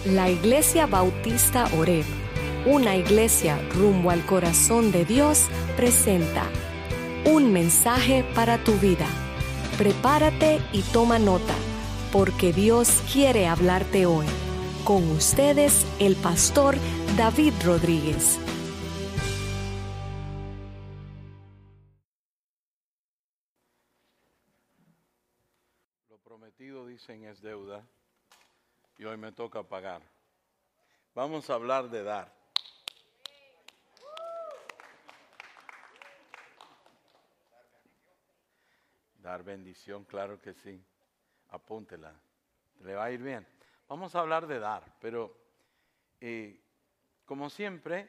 La Iglesia Bautista Oreb, una iglesia rumbo al corazón de Dios, presenta un mensaje para tu vida. Prepárate y toma nota, porque Dios quiere hablarte hoy. Con ustedes, el pastor David Rodríguez. Lo prometido, dicen, es deuda, y hoy me toca pagar. Vamos a hablar de dar. Dar bendición, claro que sí. Apúntela, le va a ir bien. Vamos a hablar de dar, pero como siempre,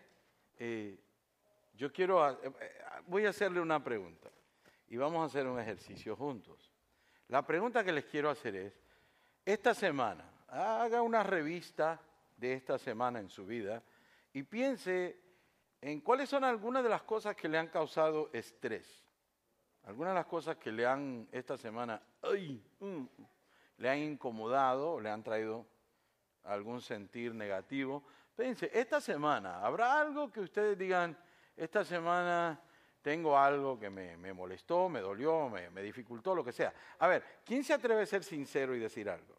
voy a hacerle una pregunta y vamos a hacer un ejercicio juntos. La pregunta que les quiero hacer es, esta semana, haga una revista de esta semana en su vida y piense en cuáles son algunas de las cosas que le han causado estrés. Algunas de las cosas que le han, esta semana, le han incomodado, le han traído algún sentir negativo. Piense, esta semana, ¿habrá algo que ustedes digan, esta semana tengo algo que me molestó, me dolió, me dificultó, lo que sea? A ver, ¿quién se atreve a ser sincero y decir algo?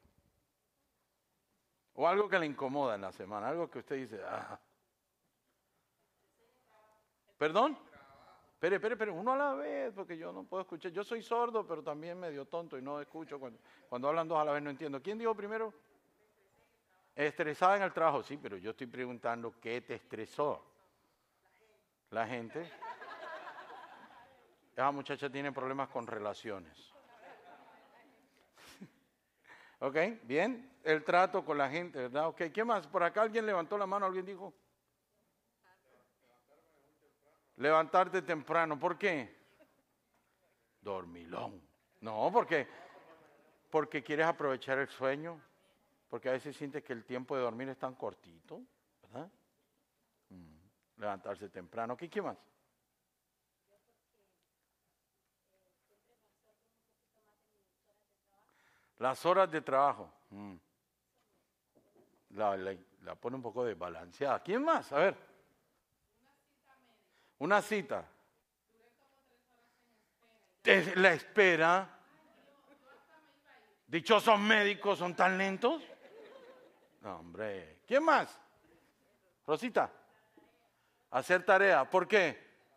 O algo que le incomoda en la semana, algo que usted dice, ¿Perdón? Espere, uno a la vez, porque yo no puedo escuchar. Yo soy sordo, pero también medio tonto y no escucho. Cuando hablan dos a la vez no entiendo. ¿Quién dijo primero? Estresada en el trabajo. Sí, pero yo estoy preguntando, ¿qué te estresó? La gente. Esa muchacha tiene problemas con relaciones. ¿Ok? Bien. El trato con la gente, ¿verdad? Ok. ¿Qué más? Por acá alguien levantó la mano, alguien dijo. Levantarte temprano. ¿Por qué? Dormilón. No, porque quieres aprovechar el sueño. Porque a veces sientes que el tiempo de dormir es tan cortito, ¿verdad? Levantarse temprano. ¿Qué más? Las horas de trabajo. La pone un poco desbalanceada. ¿Quién más? A ver. Una cita. La espera. Dichosos médicos, ¿son tan lentos? No, hombre. ¿Quién más? Rosita. Hacer tarea. ¿Por qué?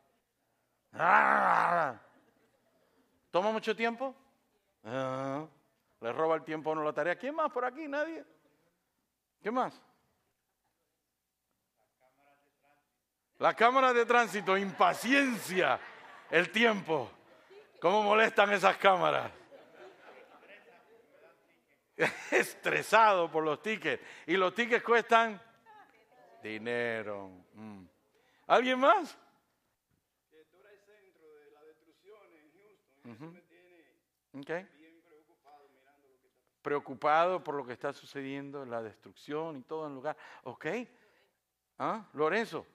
¿Toma mucho tiempo? ¿Le roba el tiempo a uno la tarea? ¿Quién más por aquí? ¿Nadie? ¿Qué más? La cámara de tránsito, impaciencia, el tiempo. ¿Cómo molestan esas cámaras? Estresado por los tickets. Y los tickets cuestan dinero. ¿Alguien más? Que tú eres el centro de la destrucción en Houston. Eso me tiene bien preocupado mirando lo que está pasando. Preocupado por lo que está sucediendo, la destrucción y todo en lugar. Ok. Lorenzo.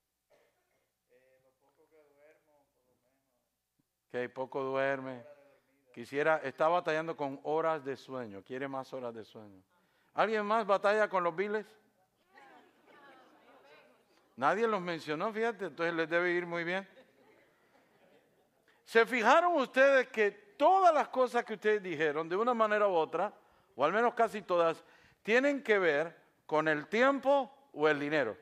Lo poco que duermo, por lo menos. Que poco duerme. Está batallando con horas de sueño. Quiere más horas de sueño. ¿Alguien más batalla con los biles? Nadie los mencionó, fíjate, entonces les debe ir muy bien. ¿Se fijaron ustedes que todas las cosas que ustedes dijeron, de una manera u otra, o al menos casi todas, tienen que ver con el tiempo o el dinero?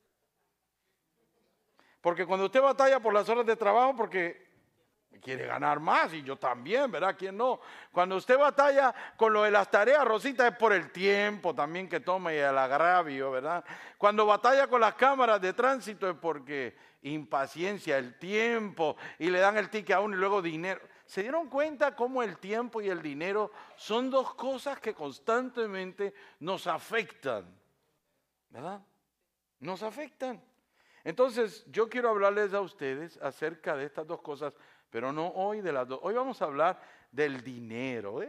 Porque cuando usted batalla por las horas de trabajo, porque quiere ganar más, y yo también, ¿verdad? ¿Quién no? Cuando usted batalla con lo de las tareas, Rosita, es por el tiempo también que toma y el agravio, ¿verdad? Cuando batalla con las cámaras de tránsito es porque impaciencia, el tiempo, y le dan el ticket a uno y luego dinero. ¿Se dieron cuenta cómo el tiempo y el dinero son dos cosas que constantemente nos afectan? ¿Verdad? Nos afectan. Entonces, yo quiero hablarles a ustedes acerca de estas dos cosas, pero no hoy de las dos. Hoy vamos a hablar del dinero.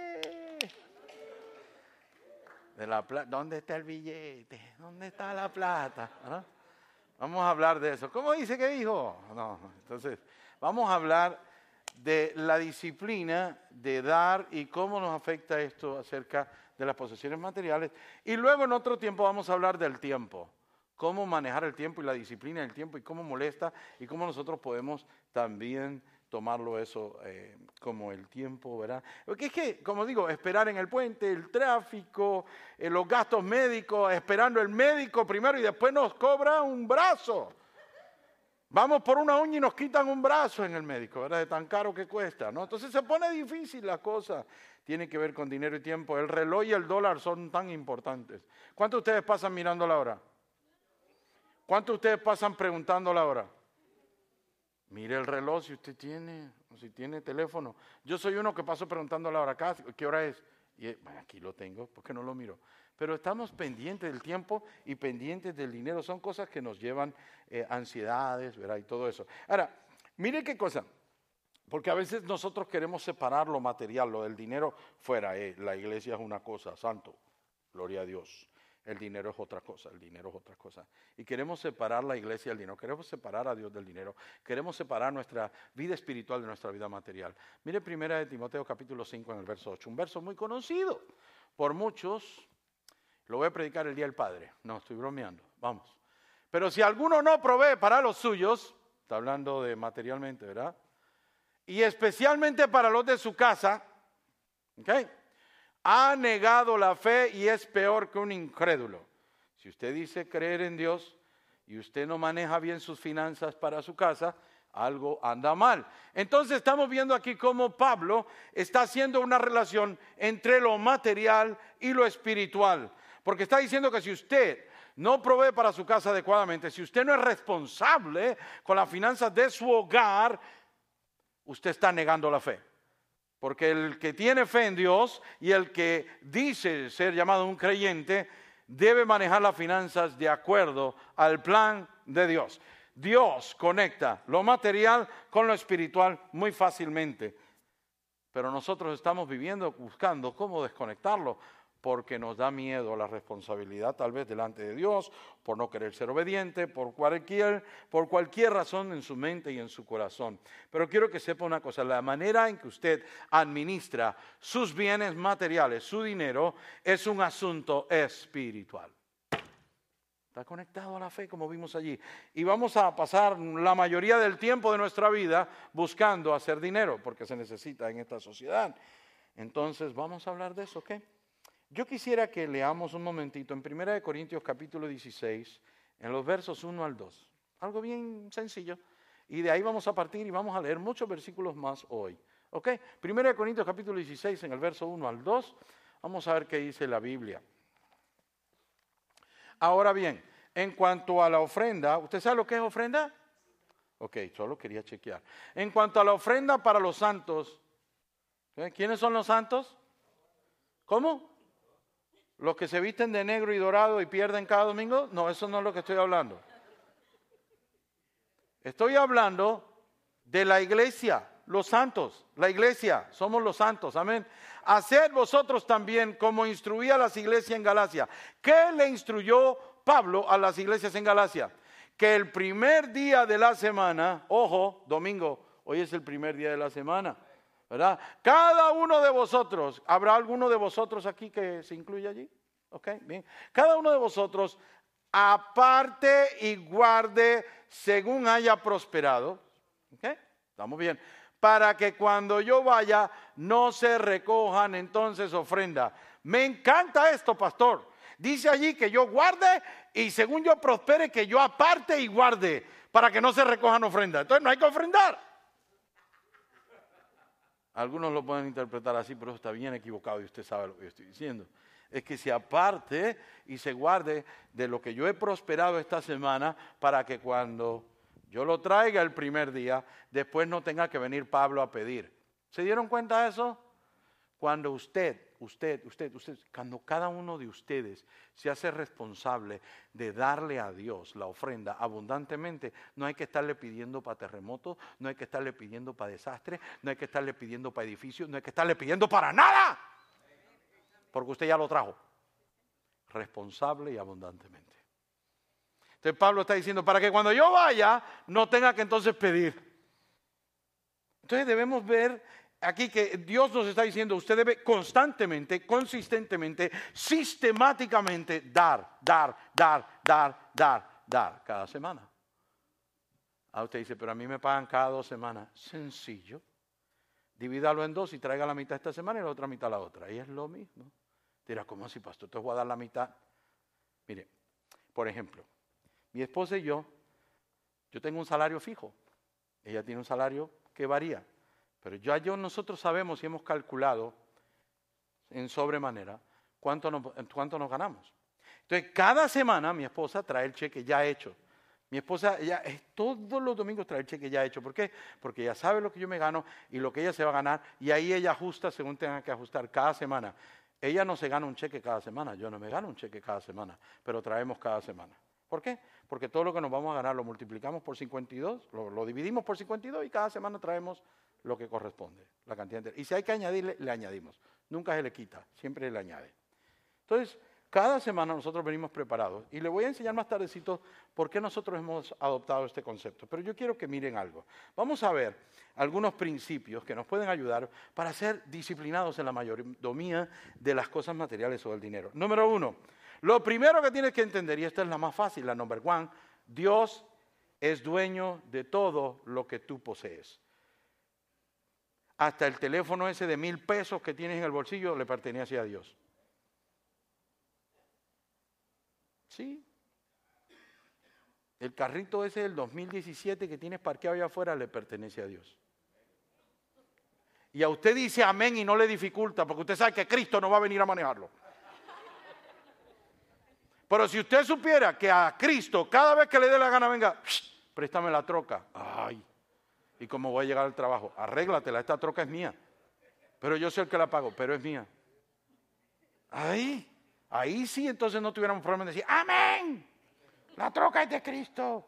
De la plata. ¿Dónde está el billete? ¿Dónde está la plata? Vamos a hablar de eso. ¿Cómo dice que dijo? No, entonces, vamos a hablar de la disciplina de dar y cómo nos afecta esto acerca de las posesiones materiales. Y luego en otro tiempo vamos a hablar del tiempo, cómo manejar el tiempo y la disciplina del tiempo y cómo molesta y cómo nosotros podemos también tomarlo eso como el tiempo, ¿verdad? Porque es que, como digo, esperar en el puente, el tráfico, los gastos médicos, esperando el médico primero y después nos cobra un brazo. Vamos por una uña y nos quitan un brazo en el médico, ¿verdad? De tan caro que cuesta, ¿no? Entonces se pone difícil la cosa. Tiene que ver con dinero y tiempo. El reloj y el dólar son tan importantes. ¿Cuántos de ustedes pasan mirando la hora? ¿Cuántos de ustedes pasan preguntando la hora? Mire el reloj si usted tiene, o si tiene teléfono. Yo soy uno que paso preguntando la hora. ¿Qué hora es? Y bueno, aquí lo tengo, ¿por qué no lo miro? Pero estamos pendientes del tiempo y pendientes del dinero. Son cosas que nos llevan ansiedades, ¿verdad? Y todo eso. Ahora, mire qué cosa. Porque a veces nosotros queremos separar lo material, lo del dinero fuera. La iglesia es una cosa, santo, gloria a Dios. El dinero es otra cosa, el dinero es otra cosa. Y queremos separar la iglesia del dinero, queremos separar a Dios del dinero, queremos separar nuestra vida espiritual de nuestra vida material. Mire 1 Timoteo capítulo 5 en el verso 8, un verso muy conocido por muchos. Lo voy a predicar el Día del Padre. No, estoy bromeando, vamos. Pero si alguno no provee para los suyos, está hablando de materialmente, ¿verdad? Y especialmente para los de su casa, ¿ok? Ha negado la fe y es peor que un incrédulo. Si usted dice creer en Dios y usted no maneja bien sus finanzas para su casa, algo anda mal. Entonces estamos viendo aquí cómo Pablo está haciendo una relación entre lo material y lo espiritual. Porque está diciendo que si usted no provee para su casa adecuadamente, si usted no es responsable con las finanzas de su hogar, usted está negando la fe. Porque el que tiene fe en Dios y el que dice ser llamado un creyente debe manejar las finanzas de acuerdo al plan de Dios. Dios conecta lo material con lo espiritual muy fácilmente. Pero nosotros estamos buscando cómo desconectarlo porque nos da miedo la responsabilidad tal vez delante de Dios, por no querer ser obediente, por cualquier razón en su mente y en su corazón. Pero quiero que sepa una cosa, la manera en que usted administra sus bienes materiales, su dinero, es un asunto espiritual. Está conectado a la fe, como vimos allí. Y vamos a pasar la mayoría del tiempo de nuestra vida buscando hacer dinero, porque se necesita en esta sociedad. Entonces, vamos a hablar de eso, ¿ok? Yo quisiera que leamos un momentito en 1 Corintios capítulo 16, en los versos 1 al 2. Algo bien sencillo. Y de ahí vamos a partir y vamos a leer muchos versículos más hoy. ¿Ok? 1 Corintios capítulo 16, en el verso 1 al 2. Vamos a ver qué dice la Biblia. Ahora bien, en cuanto a la ofrenda, ¿usted sabe lo que es ofrenda? Ok, solo quería chequear. En cuanto a la ofrenda para los santos, ¿quiénes son los santos? ¿Cómo? ¿Los que se visten de negro y dorado y pierden cada domingo? No, eso no es lo que estoy hablando. Estoy hablando de la iglesia, los santos, la iglesia, somos los santos, amén. Haced vosotros también como instruía a las iglesias en Galacia. ¿Qué le instruyó Pablo a las iglesias en Galacia? Que el primer día de la semana, ojo, domingo, hoy es el primer día de la semana, ¿verdad? Cada uno de vosotros, ¿habrá alguno de vosotros aquí que se incluye allí? Ok, bien. Cada uno de vosotros aparte y guarde según haya prosperado. Ok, estamos bien. Para que cuando yo vaya no se recojan entonces ofrenda. Me encanta esto, pastor. Dice allí que yo guarde y según yo prospere que yo aparte y guarde para que no se recojan ofrendas. Entonces no hay que ofrendar. Algunos lo pueden interpretar así, pero está bien equivocado y usted sabe lo que yo estoy diciendo. Es que se aparte y se guarde de lo que yo he prosperado esta semana para que cuando yo lo traiga el primer día, después no tenga que venir Pablo a pedir. ¿Se dieron cuenta de eso? Cuando cuando cada uno de ustedes se hace responsable de darle a Dios la ofrenda abundantemente, no hay que estarle pidiendo para terremotos, no hay que estarle pidiendo para desastres, no hay que estarle pidiendo para edificios, no hay que estarle pidiendo para nada, porque usted ya lo trajo, responsable y abundantemente. Entonces Pablo está diciendo, para que cuando yo vaya, no tenga que entonces pedir. Entonces debemos ver aquí que Dios nos está diciendo, usted debe constantemente, consistentemente, sistemáticamente dar cada semana. Usted dice, pero a mí me pagan cada 2 semanas. Sencillo. Divídalo en 2 y traiga la mitad esta semana y la otra mitad la otra. Y es lo mismo. Dirá, ¿cómo así, pastor? Te voy a dar la mitad. Mire, por ejemplo, mi esposa y yo tengo un salario fijo. Ella tiene un salario que varía. Pero nosotros sabemos y hemos calculado en sobremanera cuánto nos ganamos. Entonces, cada semana mi esposa trae el cheque ya hecho. Mi esposa, todos los domingos trae el cheque ya hecho. ¿Por qué? Porque ella sabe lo que yo me gano y lo que ella se va a ganar. Y ahí ella ajusta según tenga que ajustar cada semana. Ella no se gana un cheque cada semana. Yo no me gano un cheque cada semana. Pero traemos cada semana. ¿Por qué? Porque todo lo que nos vamos a ganar lo multiplicamos por 52, lo dividimos por 52 y cada semana traemos lo que corresponde, la cantidad entera. Y si hay que añadirle, le añadimos. Nunca se le quita, siempre le añade. Entonces, cada semana nosotros venimos preparados. Y le voy a enseñar más tardecito por qué nosotros hemos adoptado este concepto. Pero yo quiero que miren algo. Vamos a ver algunos principios que nos pueden ayudar para ser disciplinados en la mayordomía de las cosas materiales o del dinero. Número 1, lo primero que tienes que entender, y esta es la más fácil, la number 1, Dios es dueño de todo lo que tú posees. Hasta el teléfono ese de $1,000 que tienes en el bolsillo le pertenece a Dios. Sí. El carrito ese del 2017 que tienes parqueado allá afuera le pertenece a Dios. Y a usted dice amén y no le dificulta porque usted sabe que Cristo no va a venir a manejarlo. Pero si usted supiera que a Cristo cada vez que le dé la gana venga, préstame la troca. Ay, ¿y cómo voy a llegar al trabajo? Arréglatela, esta troca es mía. Pero yo soy el que la pago, pero es mía. Ahí sí, entonces no tuviéramos problema en decir, amén, la troca es de Cristo.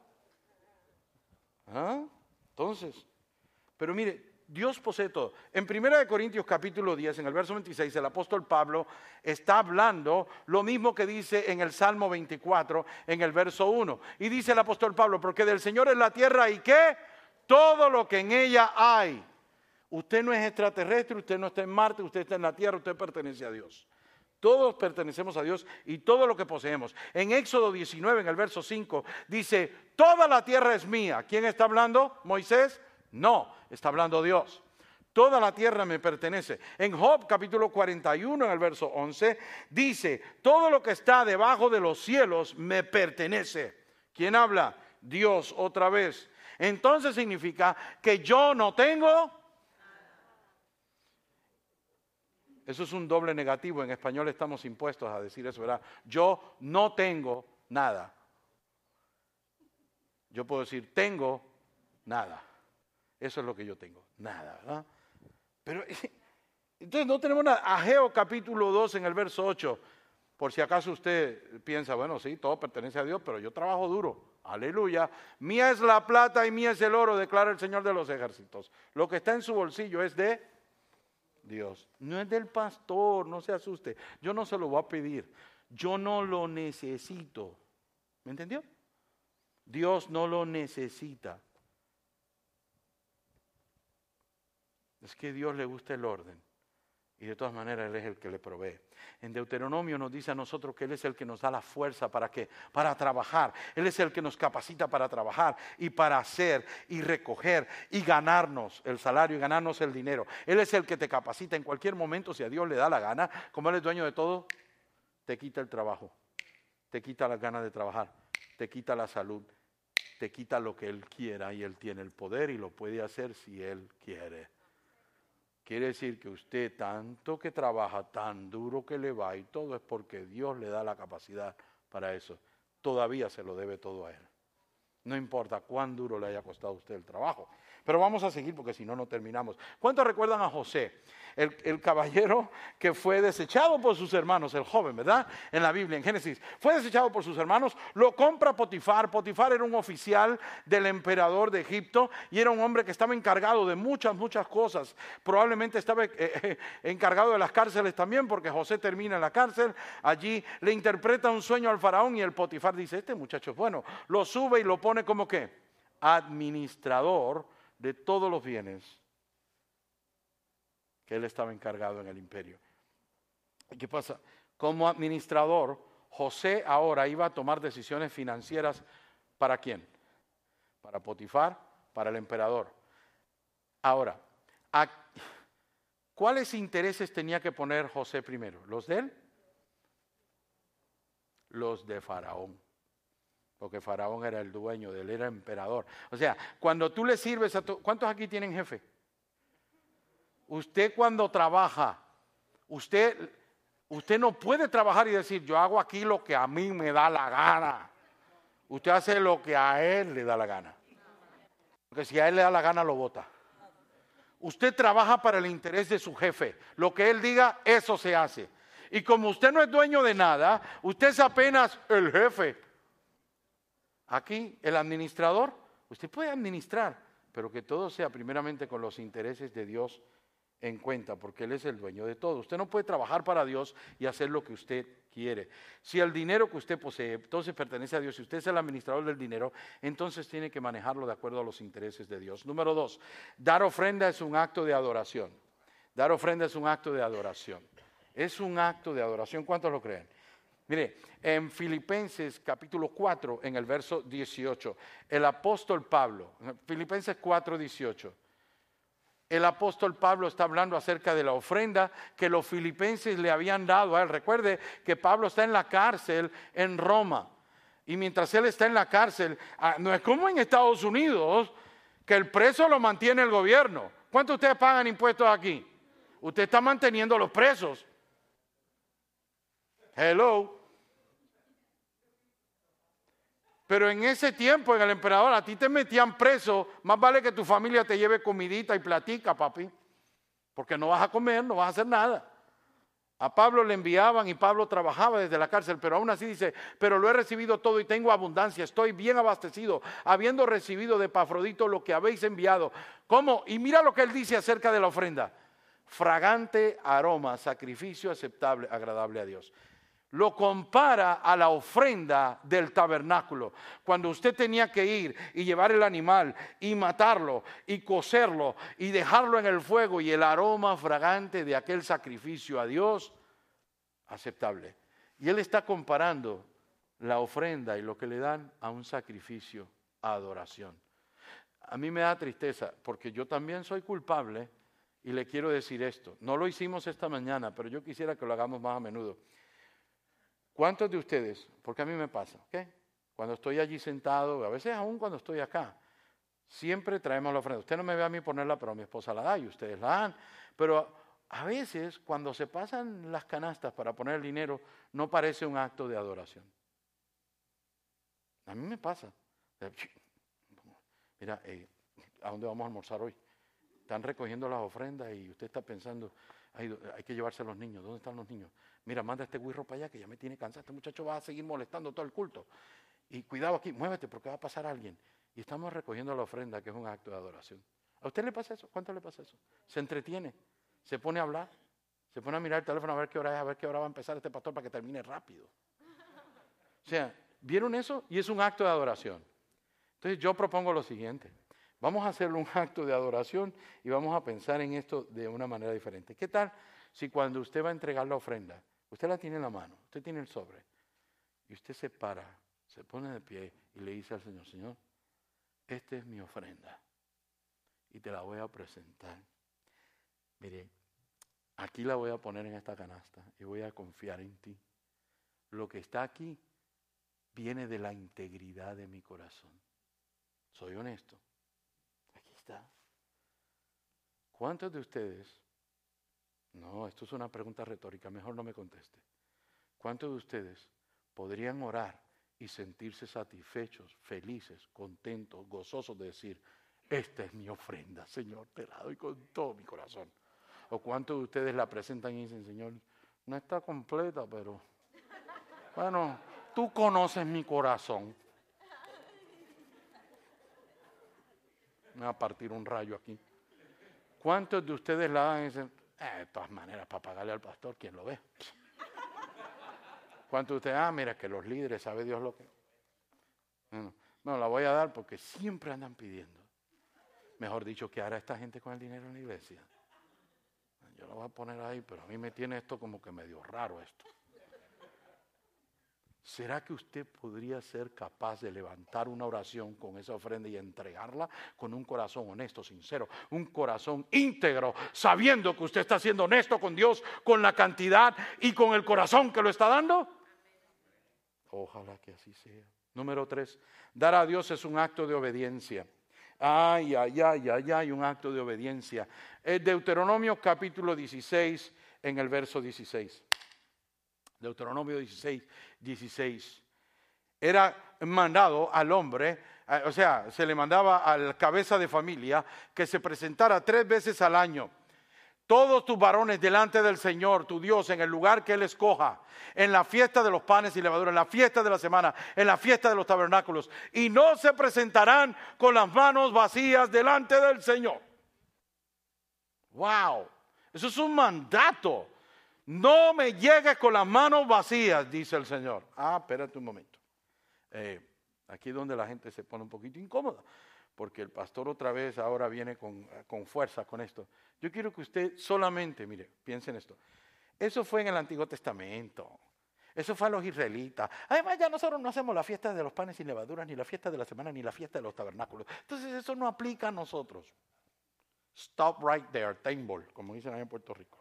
Entonces, pero mire, Dios posee todo. En 1 Corintios capítulo 10, en el verso 26, el apóstol Pablo está hablando lo mismo que dice en el Salmo 24, en el verso 1. Y dice el apóstol Pablo, porque del Señor es la tierra y ¿qué? Todo lo que en ella hay. Usted no es extraterrestre, usted no está en Marte, usted está en la tierra, usted pertenece a Dios. Todos pertenecemos a Dios y todo lo que poseemos. En Éxodo 19, en el verso 5, dice, toda la tierra es mía. ¿Quién está hablando? ¿Moisés? No, está hablando Dios. Toda la tierra me pertenece. En Job capítulo 41, en el verso 11, dice, todo lo que está debajo de los cielos me pertenece. ¿Quién habla? Dios otra vez. Entonces significa que yo no tengo. Eso es un doble negativo. En español estamos impuestos a decir eso, ¿verdad? Yo no tengo nada. Yo puedo decir, tengo nada. Eso es lo que yo tengo, nada, ¿verdad? Pero, entonces no tenemos nada. Ageo capítulo 2 en el verso 8. Por si acaso usted piensa, bueno, sí, todo pertenece a Dios, pero yo trabajo duro. Aleluya. Mía es la plata y mía es el oro, declara el Señor de los ejércitos. Lo que está en su bolsillo es de Dios. No es del pastor, no se asuste. Yo no se lo voy a pedir. Yo no lo necesito. ¿Me entendió? Dios no lo necesita. Es que a Dios le gusta el orden. Y de todas maneras Él es el que le provee. En Deuteronomio nos dice a nosotros que Él es el que nos da la fuerza ¿para qué? Para trabajar. Él es el que nos capacita para trabajar y para hacer y recoger y ganarnos el salario y ganarnos el dinero. Él es el que te capacita en cualquier momento si a Dios le da la gana. Como Él es dueño de todo, te quita el trabajo, te quita las ganas de trabajar, te quita la salud, te quita lo que Él quiera y Él tiene el poder y lo puede hacer si Él quiere. Quiere decir que usted tanto que trabaja, tan duro que le va y todo es porque Dios le da la capacidad para eso. Todavía se lo debe todo a Él. No importa cuán duro le haya costado a usted el trabajo. Pero vamos a seguir porque si no, no terminamos. ¿Cuántos recuerdan a José? El caballero que fue desechado por sus hermanos, el joven, ¿verdad? En la Biblia, en Génesis. Fue desechado por sus hermanos, lo compra Potifar. Potifar era un oficial del emperador de Egipto y era un hombre que estaba encargado de muchas cosas. Probablemente estaba encargado de las cárceles también porque José termina en la cárcel. Allí le interpreta un sueño al faraón y el Potifar dice, este muchacho es bueno. Lo sube y lo pone como ¿qué? Administrador de todos los bienes que él estaba encargado en el imperio. ¿Y qué pasa? Como administrador, José ahora iba a tomar decisiones financieras. ¿Para quién? Para Potifar, para el emperador. Ahora, ¿cuáles intereses tenía que poner José primero? ¿Los de él? Los de Faraón. Porque Faraón era el dueño de él, era emperador. O sea, cuando tú le sirves a ¿cuántos aquí tienen jefe? Usted cuando trabaja, usted no puede trabajar y decir, yo hago aquí lo que a mí me da la gana. Usted hace lo que a él le da la gana. Porque si a él le da la gana, lo vota. Usted trabaja para el interés de su jefe. Lo que él diga, eso se hace. Y como usted no es dueño de nada, usted es apenas el jefe. Aquí, el administrador, usted puede administrar, pero que todo sea primeramente con los intereses de Dios en cuenta, porque Él es el dueño de todo. Usted no puede trabajar para Dios y hacer lo que usted quiere. Si el dinero que usted posee, entonces pertenece a Dios, si usted es el administrador del dinero, entonces tiene que manejarlo de acuerdo a los intereses de Dios. Número 2, dar ofrenda es un acto de adoración. Dar ofrenda es un acto de adoración. Es un acto de adoración. ¿Cuántos lo creen? Mire, en Filipenses capítulo 4, en el verso 18, el apóstol Pablo, Filipenses 4, 18, el apóstol Pablo está hablando acerca de la ofrenda que los filipenses le habían dado a él. Recuerde que Pablo está en la cárcel en Roma. Y mientras él está en la cárcel, no es como en Estados Unidos, que el preso lo mantiene el gobierno. ¿Cuánto ustedes pagan impuestos aquí? Usted está manteniendo a los presos. Hello. Pero en ese tiempo, en el emperador, a ti te metían preso, más vale que tu familia te lleve comidita y platica, papi. Porque no vas a comer, no vas a hacer nada. A Pablo le enviaban y Pablo trabajaba desde la cárcel, pero aún así dice, pero lo he recibido todo y tengo abundancia, estoy bien abastecido, habiendo recibido de Epafrodito lo que habéis enviado. ¿Cómo? Y mira lo que él dice acerca de la ofrenda. Fragante aroma, sacrificio aceptable, agradable a Dios. Lo compara a la ofrenda del tabernáculo, cuando usted tenía que ir y llevar el animal y matarlo y cocerlo y dejarlo en el fuego y el aroma fragante de aquel sacrificio a Dios aceptable. Y él está comparando la ofrenda y lo que le dan a un sacrificio, a adoración. A mí me da tristeza porque yo también soy culpable y le quiero decir esto. No lo hicimos esta mañana, pero yo quisiera que lo hagamos más a menudo. ¿Cuántos de ustedes, porque a mí me pasa, ¿ok? Cuando estoy allí sentado, a veces aún cuando estoy acá, siempre traemos la ofrenda. Usted no me ve a mí ponerla, pero mi esposa la da y ustedes la dan. Pero a veces cuando se pasan las canastas para poner el dinero, no parece un acto de adoración. A mí me pasa. Mira, ¿a dónde vamos a almorzar hoy? Están recogiendo las ofrendas y usted está pensando, hay que llevarse a los niños. ¿Dónde están los niños? Mira, manda este güirro para allá que ya me tiene cansado. Este muchacho va a seguir molestando todo el culto. Y cuidado aquí, muévete porque va a pasar alguien. Y estamos recogiendo la ofrenda, que es un acto de adoración. ¿A usted le pasa eso? ¿Cuánto le pasa eso? Se entretiene, se pone a hablar, se pone a mirar el teléfono a ver qué hora es, a ver qué hora va a empezar este pastor para que termine rápido. O sea, ¿vieron eso? Y es un acto de adoración. Entonces yo propongo lo siguiente. Vamos a hacer un acto de adoración y vamos a pensar en esto de una manera diferente. ¿Qué tal si cuando usted va a entregar la ofrenda, usted la tiene en la mano, usted tiene el sobre, y usted se para, se pone de pie y le dice al Señor, Señor, esta es mi ofrenda y te la voy a presentar. Mire, aquí la voy a poner en esta canasta y voy a confiar en ti. Lo que está aquí viene de la integridad de mi corazón. Soy honesto. Aquí está. ¿Cuántos de ustedes? No, esto es una pregunta retórica, mejor no me conteste. ¿Cuántos de ustedes podrían orar y sentirse satisfechos, felices, contentos, gozosos de decir, esta es mi ofrenda, Señor, te la doy con todo mi corazón? ¿O cuántos de ustedes la presentan y dicen, Señor, no está completa, pero bueno, tú conoces mi corazón? Me va a partir un rayo aquí. ¿Cuántos de ustedes la dan y dicen, de todas maneras, para pagarle al pastor, ¿quién lo ve? ¿Cuántos de ustedes? Mira que los líderes, sabe Dios lo que... No, la voy a dar porque siempre andan pidiendo. Mejor dicho, ¿qué hará esta gente con el dinero en la iglesia? yo lo voy a poner ahí, pero a mí me tiene esto como que medio raro esto. ¿Será que usted podría ser capaz de levantar una oración con esa ofrenda y entregarla con un corazón honesto, sincero, un corazón íntegro, sabiendo que usted está siendo honesto con Dios, con la cantidad y con el corazón que lo está dando? Ojalá que así sea. Número 3, dar a Dios es un acto de obediencia. Ay, un acto de obediencia. Deuteronomio capítulo 16, en el verso 16. Deuteronomio 16. Era mandado al hombre, o sea, se le mandaba al cabeza de familia que se presentara 3 veces al año. Todos tus varones delante del Señor, tu Dios, en el lugar que Él escoja, en la fiesta de los panes y levaduras, en la fiesta de la semana, en la fiesta de los tabernáculos, y no se presentarán con las manos vacías delante del Señor. ¡Wow! Eso es un mandato. No me llegues con las manos vacías, dice el Señor. Espérate un momento. Aquí es donde la gente se pone un poquito incómoda, porque el pastor otra vez ahora viene con fuerza con esto. Yo quiero que usted solamente, mire, piense en esto. Eso fue en el Antiguo Testamento. Eso fue a los israelitas. Además, ya nosotros no hacemos la fiesta de los panes sin levaduras, ni la fiesta de la semana, ni la fiesta de los tabernáculos. Entonces, eso no aplica a nosotros. Stop right there, table, como dicen ahí en Puerto Rico.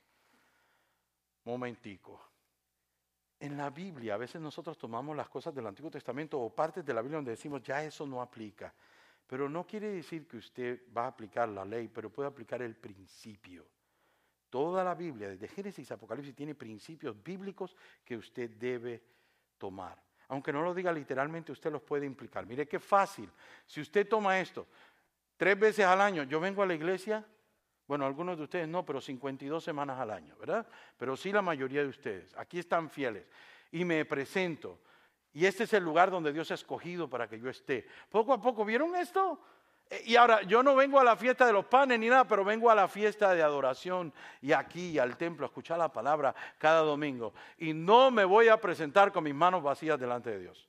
Momentico. En la Biblia, a veces nosotros tomamos las cosas del Antiguo Testamento o partes de la Biblia donde decimos, ya eso no aplica. Pero no quiere decir que usted va a aplicar la ley, pero puede aplicar el principio. Toda la Biblia, desde Génesis a Apocalipsis, tiene principios bíblicos que usted debe tomar. Aunque no lo diga literalmente, usted los puede implicar. Mire qué fácil. Si usted toma esto 3 veces al año, yo vengo a la iglesia. Bueno, algunos de ustedes no, pero 52 semanas al año, ¿verdad? Pero sí la mayoría de ustedes. Aquí están fieles. Y me presento. Y este es el lugar donde Dios ha escogido para que yo esté. Poco a poco, ¿vieron esto? Y ahora, yo no vengo a la fiesta de los panes ni nada, pero vengo a la fiesta de adoración y aquí al templo a escuchar la palabra cada domingo. Y no me voy a presentar con mis manos vacías delante de Dios.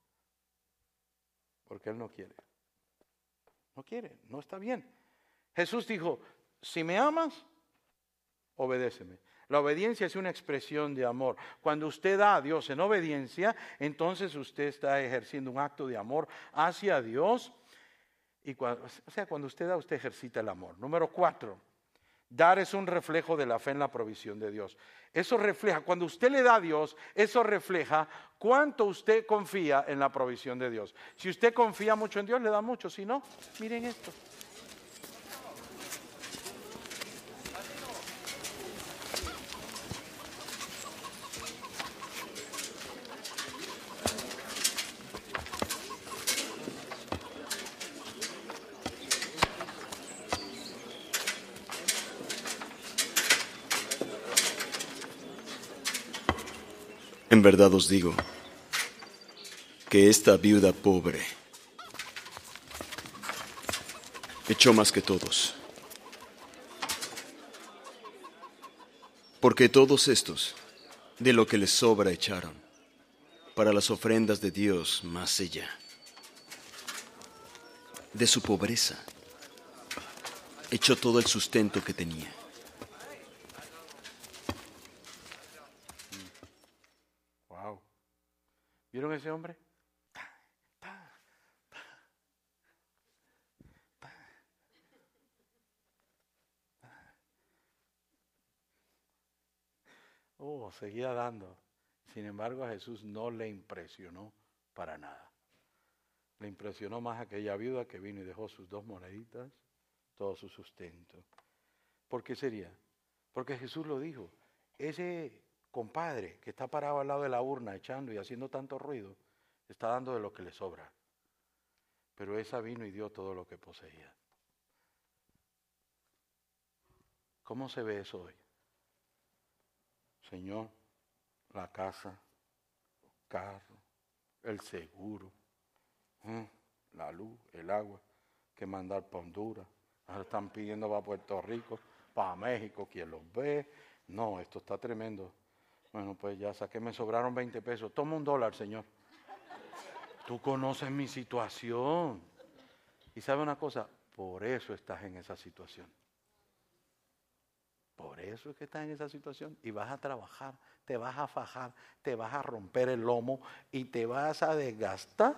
Porque Él no quiere. No quiere, no está bien. Jesús dijo, si me amas, obedéceme. La obediencia es una expresión de amor. Cuando usted da a Dios en obediencia, entonces usted está ejerciendo un acto de amor hacia Dios. Y cuando usted da, usted ejercita el amor. Número 4, dar es un reflejo de la fe en la provisión de Dios. Eso refleja, cuando usted le da a Dios, eso refleja cuánto usted confía en la provisión de Dios. Si usted confía mucho en Dios, le da mucho. Si no, miren esto. En verdad os digo que esta viuda pobre echó más que todos, porque todos estos de lo que les sobra echaron para las ofrendas de Dios, más ella de su pobreza echó todo el sustento que tenía. ¿Vieron ese hombre? Seguía dando. Sin embargo, a Jesús no le impresionó para nada. Le impresionó más aquella viuda que vino y dejó sus 2 moneditas, todo su sustento. ¿Por qué sería? Porque Jesús lo dijo. Ese compadre que está parado al lado de la urna echando y haciendo tanto ruido, está dando de lo que le sobra. Pero esa vino y dio todo lo que poseía. ¿Cómo se ve eso hoy? Señor, la casa, el carro, el seguro, la luz, el agua, que mandar para Honduras. Ahora están pidiendo para Puerto Rico, para México, quien los ve. No, esto está tremendo. Bueno, pues ya saqué, me sobraron 20 pesos. Toma $1, Señor. Tú conoces mi situación. Y sabe una cosa, por eso estás en esa situación. Por eso es que estás en esa situación y vas a trabajar, te vas a fajar, te vas a romper el lomo y te vas a desgastar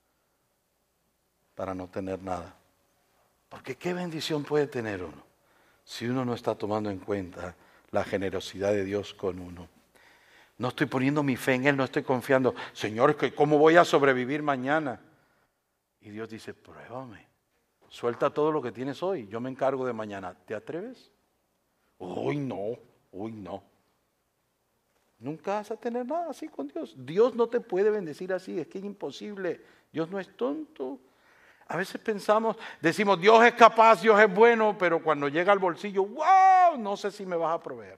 para no tener nada. Porque qué bendición puede tener uno si uno no está tomando en cuenta la generosidad de Dios con uno. No estoy poniendo mi fe en Él, no estoy confiando. Señor, ¿cómo voy a sobrevivir mañana? Y Dios dice, pruébame. Suelta todo lo que tienes hoy, yo me encargo de mañana. ¿Te atreves? Uy, no. Nunca vas a tener nada así con Dios. Dios no te puede bendecir así, es que es imposible. Dios no es tonto. A veces decimos, Dios es capaz, Dios es bueno, pero cuando llega al bolsillo, ¡wow! No sé si me vas a proveer.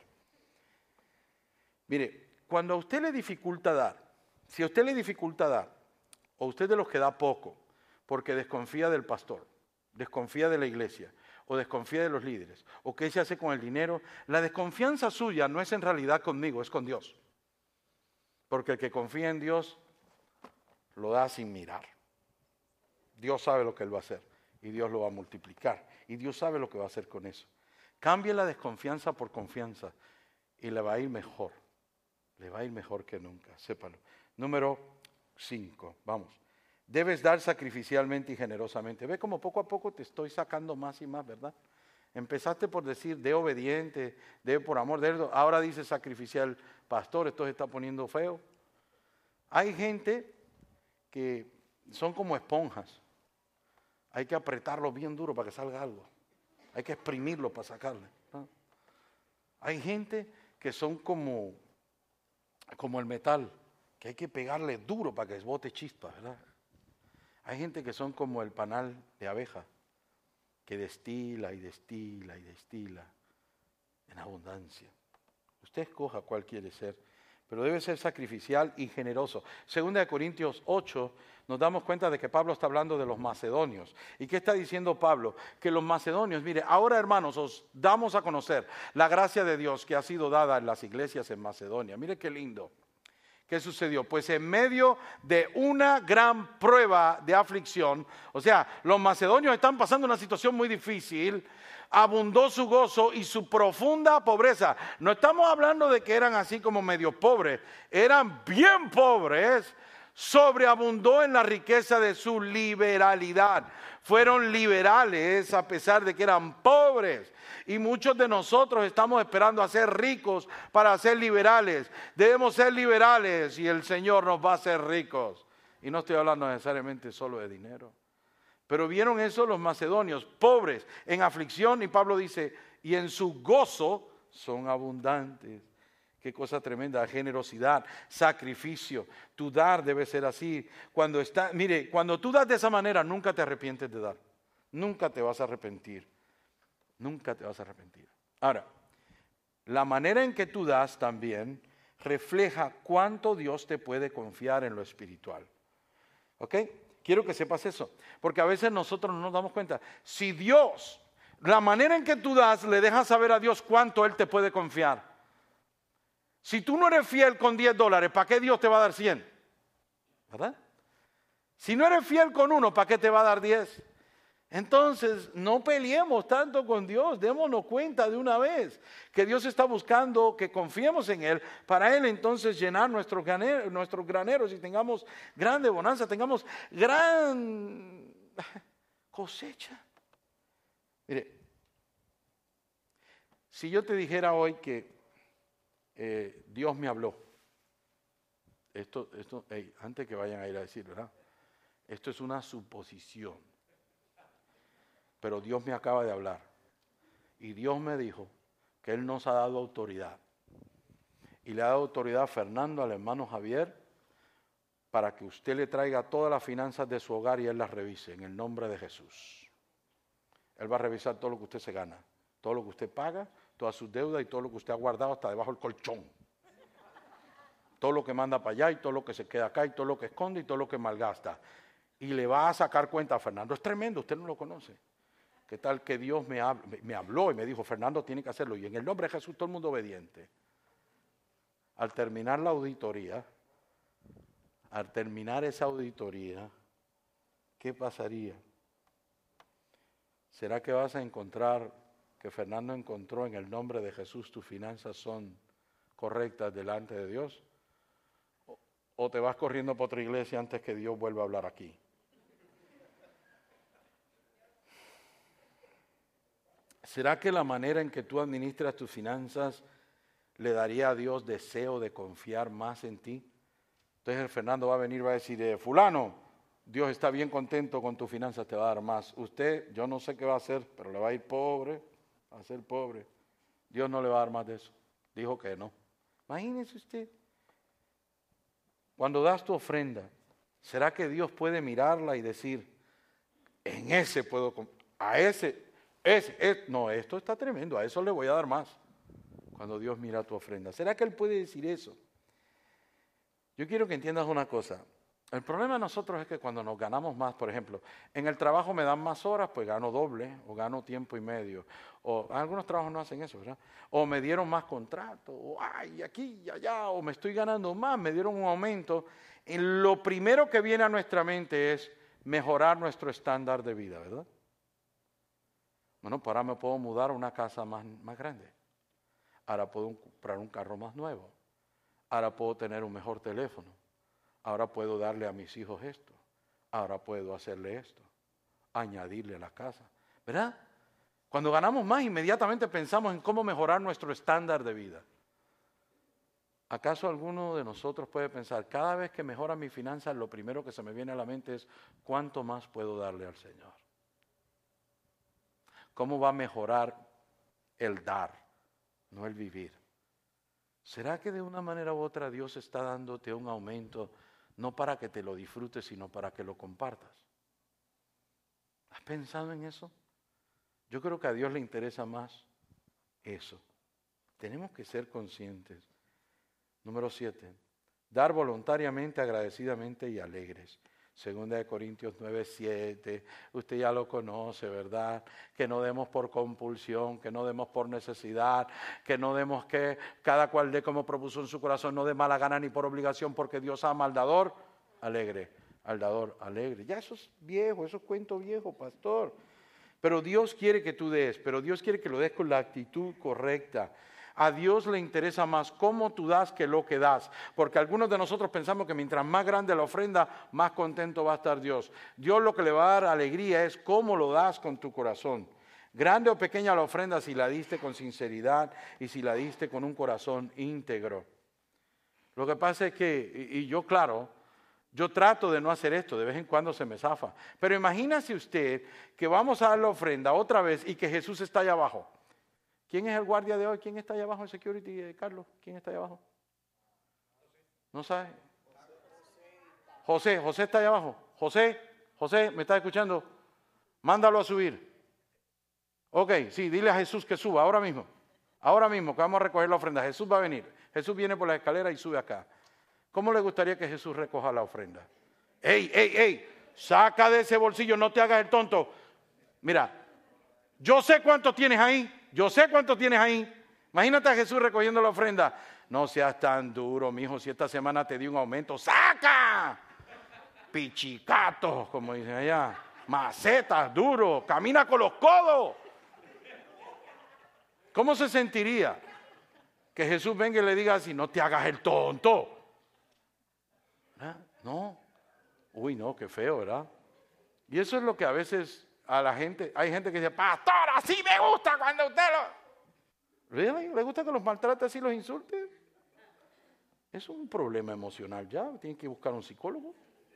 Mire, cuando a usted le dificulta dar, si a usted le dificulta dar, o usted de los que da poco, porque desconfía del pastor, desconfía de la iglesia, o desconfía de los líderes, o qué se hace con el dinero, la desconfianza suya no es en realidad conmigo, es con Dios. Porque el que confía en Dios, lo da sin mirar. Dios sabe lo que Él va a hacer, y Dios lo va a multiplicar, y Dios sabe lo que va a hacer con eso. Cambie la desconfianza por confianza, y le va a ir mejor. Le va a ir mejor que nunca, sépalo. Número 5, vamos. Debes dar sacrificialmente y generosamente. Ve como poco a poco te estoy sacando más y más, ¿verdad? Empezaste por decir, de obediente, de por amor, de ahora dice sacrificial. Pastor, esto se está poniendo feo. Hay gente que son como esponjas. Hay que apretarlo bien duro para que salga algo. Hay que exprimirlo para sacarle, ¿no? Hay gente que son como el metal, que hay que pegarle duro para que bote chispas, ¿verdad? Hay gente que son como el panal de abeja, que destila y destila y destila en abundancia. Usted escoja cuál quiere ser, pero debe ser sacrificial y generoso. Segunda de Corintios 8, nos damos cuenta de que Pablo está hablando de los macedonios. ¿Y qué está diciendo Pablo? Que los macedonios, mire, ahora hermanos, os damos a conocer la gracia de Dios que ha sido dada en las iglesias en Macedonia. Mire qué lindo. ¿Qué sucedió? Pues en medio de una gran prueba de aflicción, o sea, los macedonios están pasando una situación muy difícil, abundó su gozo y su profunda pobreza. No estamos hablando de que eran así como medio pobres, eran bien pobres. Sobreabundó en la riqueza de su liberalidad. Fueron liberales a pesar de que eran pobres. Y muchos de nosotros estamos esperando a ser ricos para ser liberales. Debemos ser liberales y el Señor nos va a hacer ricos. Y no estoy hablando necesariamente solo de dinero. Pero vieron eso los macedonios, pobres, en aflicción. Y Pablo dice, y en su gozo son abundantes. Qué cosa tremenda, generosidad, sacrificio. Tu dar debe ser así. Mire, cuando tú das de esa manera, nunca te arrepientes de dar. Nunca te vas a arrepentir. Nunca te vas a arrepentir. Ahora, la manera en que tú das también refleja cuánto Dios te puede confiar en lo espiritual. ¿Ok? Quiero que sepas eso. Porque a veces nosotros no nos damos cuenta. Si Dios, la manera en que tú das, le dejas saber a Dios cuánto Él te puede confiar. Si tú no eres fiel con $10, ¿para qué Dios te va a dar 100? ¿Verdad? Si no eres fiel con 1, ¿para qué te va a dar 10? Entonces, no peleemos tanto con Dios, démonos cuenta de una vez que Dios está buscando que confiemos en Él, para Él entonces llenar nuestros graneros y tengamos grande bonanza, tengamos gran cosecha. Mire, si yo te dijera hoy que Dios me habló. Esto antes que vayan a ir a decir, ¿verdad? Esto es una suposición. Pero Dios me acaba de hablar. Y Dios me dijo que Él nos ha dado autoridad. Y le ha dado autoridad a Fernando, al hermano Javier, para que usted le traiga todas las finanzas de su hogar y Él las revise en el nombre de Jesús. Él va a revisar todo lo que usted se gana, todo lo que usted paga, todas sus deudas y todo lo que usted ha guardado hasta debajo del colchón. Todo lo que manda para allá y todo lo que se queda acá y todo lo que esconde y todo lo que malgasta. Y le va a sacar cuenta a Fernando. Es tremendo, usted no lo conoce. ¿Qué tal que Dios me habló y me dijo, Fernando tiene que hacerlo? Y en el nombre de Jesús todo el mundo obediente. Al terminar la auditoría, al terminar esa auditoría, ¿qué pasaría? ¿Será que vas a encontrar que Fernando encontró en el nombre de Jesús, tus finanzas son correctas delante de Dios, o te vas corriendo por otra iglesia antes que Dios vuelva a hablar aquí. ¿Será que la manera en que tú administras tus finanzas le daría a Dios deseo de confiar más en ti? Entonces el Fernando va a venir y va a decir, fulano, Dios está bien contento con tus finanzas, te va a dar más. Usted, yo no sé qué va a hacer, pero le va a ir pobre, va a ser pobre. Dios no le va a dar más de eso. Dijo que no. Imagínese usted. Cuando das tu ofrenda, ¿será que Dios puede mirarla y decir, en ese puedo, a ese, no, esto está tremendo, a eso le voy a dar más? Cuando Dios mira tu ofrenda. ¿Será que Él puede decir eso? Yo quiero que entiendas una cosa. El problema de nosotros es que cuando nos ganamos más, por ejemplo, en el trabajo me dan más horas, pues gano doble o gano tiempo y medio. O algunos trabajos no hacen eso, ¿verdad? O me dieron más contrato, o ay, aquí y allá, o me estoy ganando más, me dieron un aumento. Y lo primero que viene a nuestra mente es mejorar nuestro estándar de vida, ¿verdad? Bueno, pues ahora me puedo mudar a una casa más grande. Ahora puedo comprar un carro más nuevo. Ahora puedo tener un mejor teléfono. Ahora puedo darle a mis hijos esto. Ahora puedo hacerle esto. Añadirle a la casa. ¿Verdad? Cuando ganamos más, inmediatamente pensamos en cómo mejorar nuestro estándar de vida. ¿Acaso alguno de nosotros puede pensar, cada vez que mejora mis finanzas, lo primero que se me viene a la mente es cuánto más puedo darle al Señor? ¿Cómo va a mejorar el dar, no el vivir? ¿Será que de una manera u otra Dios está dándote un aumento, no para que te lo disfrutes, sino para que lo compartas? ¿Has pensado en eso? Yo creo que a Dios le interesa más eso. Tenemos que ser conscientes. Número 7. Dar voluntariamente, agradecidamente y alegres. 2 Corintios 9:7, usted ya lo conoce, ¿verdad? Que no demos por compulsión, que no demos por necesidad, que no demos que cada cual dé como propuso en su corazón, no de mala gana ni por obligación, porque Dios ama al dador alegre, al dador alegre. Ya eso es viejo, eso es cuento viejo, pastor. Pero Dios quiere que tú des, pero Dios quiere que lo des con la actitud correcta. A Dios le interesa más cómo tú das que lo que das, porque algunos de nosotros pensamos que mientras más grande la ofrenda, más contento va a estar Dios. Dios lo que le va a dar alegría es cómo lo das con tu corazón. Grande o pequeña la ofrenda, si la diste con sinceridad y si la diste con un corazón íntegro. Lo que pasa es que, y yo claro, yo trato de no hacer esto, de vez en cuando se me zafa. Pero imagínese usted que vamos a dar la ofrenda otra vez y que Jesús está allá abajo. ¿Quién es el guardia de hoy? ¿Quién está allá abajo en security, Carlos? ¿Quién está allá abajo? ¿No sabe? José está allá abajo. José, ¿me está escuchando? Mándalo a subir. Ok, sí, dile a Jesús que suba ahora mismo. Ahora mismo que vamos a recoger la ofrenda. Jesús va a venir. Jesús viene por la escalera y sube acá. ¿Cómo le gustaría que Jesús recoja la ofrenda? ¡Ey! Saca de ese bolsillo, no te hagas el tonto. Mira, yo sé cuánto tienes ahí. Imagínate a Jesús recogiendo la ofrenda. No seas tan duro, mijo, si esta semana te di un aumento. ¡Saca! Pichicatos, como dicen allá. Macetas, duro. Camina con los codos. ¿Cómo se sentiría que Jesús venga y le diga así, no te hagas el tonto? ¿Verdad? No. Uy, no, qué feo, ¿verdad? Y eso es lo que a veces a la gente, hay gente que dice, pastor, así me gusta cuando usted lo... ¿Really? ¿Le gusta que los maltrate así, los insulte? Es un problema emocional ya, tiene que buscar un psicólogo.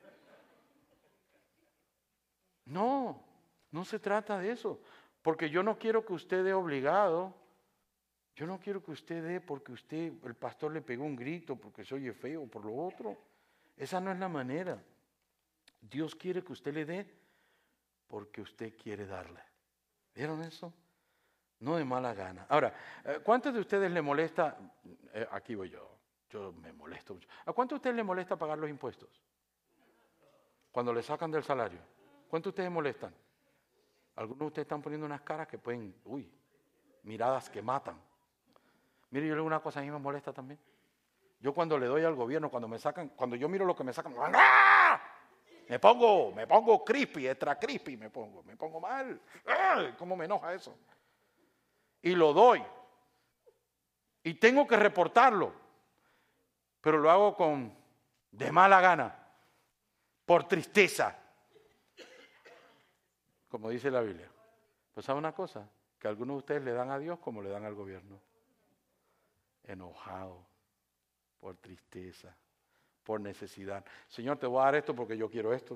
No se trata de eso, porque yo no quiero que usted dé obligado, yo no quiero que usted dé porque el pastor le pegó un grito, porque se oye feo, por lo otro. Esa no es la manera. Dios quiere que usted le dé porque usted quiere darle. ¿Vieron eso? No de mala gana. Ahora, ¿cuántos de ustedes le molesta? Aquí voy yo me molesto mucho. ¿A cuántos de ustedes le molesta pagar los impuestos? Cuando le sacan del salario. ¿Cuántos de ustedes molestan? Algunos de ustedes están poniendo unas caras que pueden, miradas que matan. Mire, yo le digo una cosa, a mí me molesta también. Yo cuando le doy al gobierno, cuando yo miro lo que me sacan, ¡ah! Me pongo crispy, extra crispy me pongo mal. ¡Ay! ¿Cómo me enoja eso? y lo doy. Y tengo que reportarlo. Pero lo hago de mala gana, por tristeza. Como dice la Biblia. Pues ¿sabe una cosa? Que algunos de ustedes le dan a Dios como le dan al gobierno. Enojado, por tristeza, por necesidad. Señor, te voy a dar esto porque yo quiero esto.